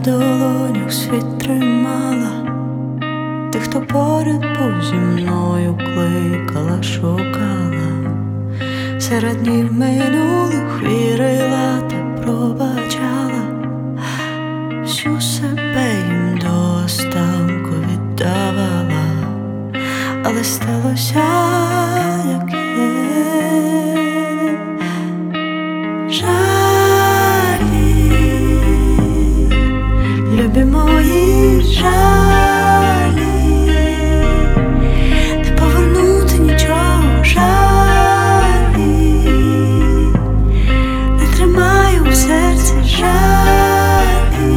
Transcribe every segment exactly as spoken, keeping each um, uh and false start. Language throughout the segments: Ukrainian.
долонях світ тримала, ти, хто поряд був зі мною, кликала, шукала, серед днів минулих вірила та пробачала, всю себе їм до останку віддавала, але сталося, як є. Жалі, любі мої, жалі, не повернути нічого, жалі, не тримаю в серці, жалі,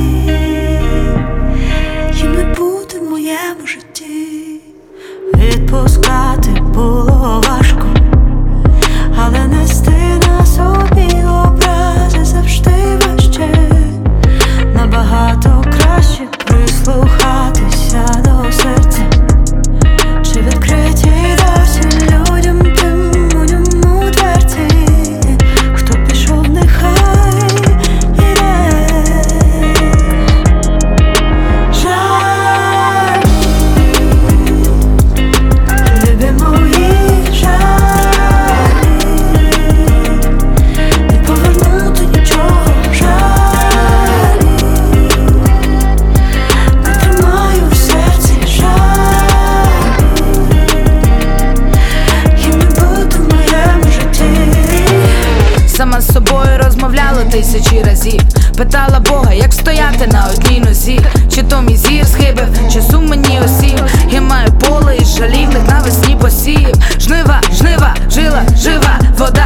їм не бути в моєму житті. Відпускати було важко, але нести на собі образи завжди важче. Набагато краще прислухатися до серця, чи відкриті досі людям тим у ньому дверці. Хто пішов, нехай іде. Жаль, любі мої, жаль, не повернути нічого, жаль, не тримаю в серці, жаль, їм не бути в моєму житті. Сама з собою розмовляла тисячі разів, питала Бога, як стояти на одній нозі. Чи то мій зір схибив, чи сум мені осів. Я маю поле із жалівних навесні посів. Жнива, жнива, жила, жива, вода